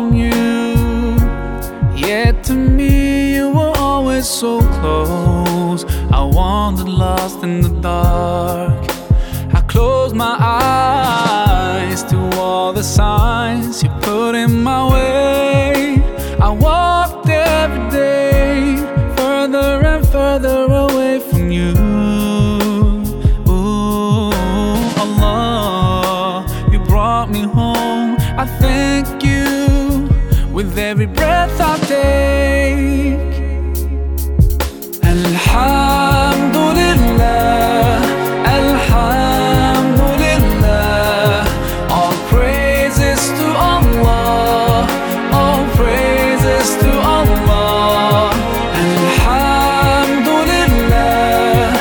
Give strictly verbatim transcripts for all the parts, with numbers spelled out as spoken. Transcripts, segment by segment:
from you, yet to me you were always so close. I wandered lost in the dark. I closed my eyes to all the signs you put in my way. I walked every day further and further away from you. Ooh, Allah, you brought me home. I thank you with every breath I take. Alhamdulillah, Alhamdulillah, all praises to Allah, all praises to Allah. Alhamdulillah,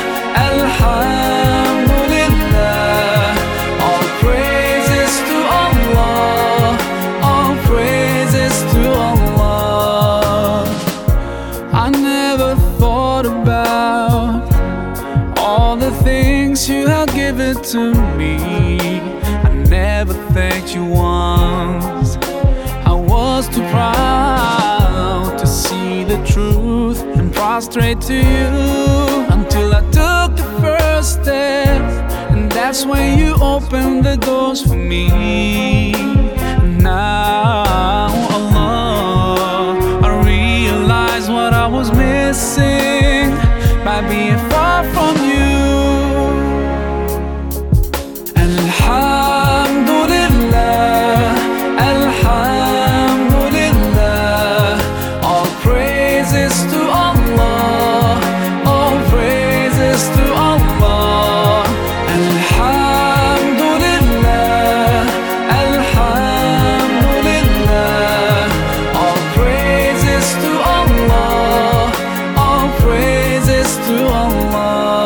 Alhamdulillah, all praises to Allah, all praises to Allah. I never thought about all the things you have given to me. I never thanked you once. I was too proud to see the truth and prostrate to you, until I took the first step, and that's when you opened the doors for me. Now, Allah, I realize what I was missing by being far from you. Alhamdulillah, Alhamdulillah, all praises to Allah, all praises to Allah. Alhamdulillah, Alhamdulillah, all praises to Allah, all praises to Allah.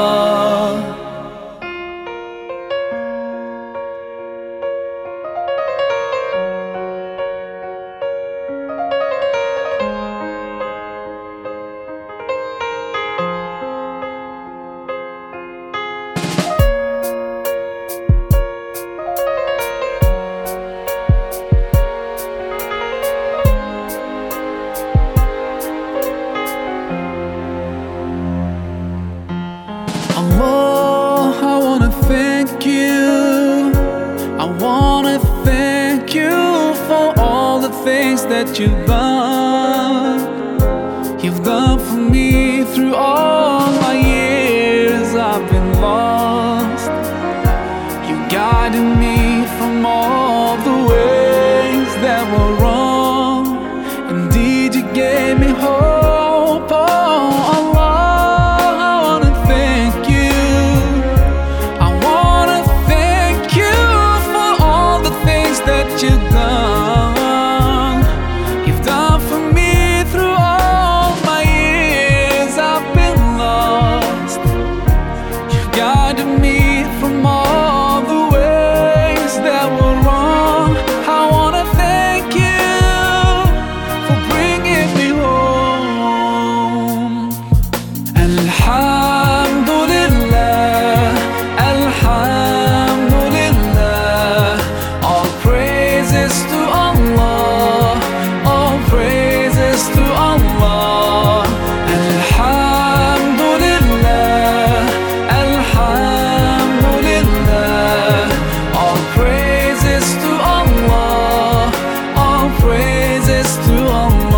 Allah, I wanna thank you. I wanna thank you for all the things that you've done. You've done for me through all my years I've been lost. You guided me from all the ways that were wrong. Indeed, you gave me hope. Oh, Allah, I wanna thank you. I wanna thank you for all the things that you've done. You've done for me through all my years I've been lost. You guided me from all the ways that were wrong. I wanna thank you for bringing me home. Alhamdulillah, Alhamdulillah, all praises to Allah, all praises to Allah. Alhamdulillah, Alhamdulillah, all praises to Allah, all praises to Allah.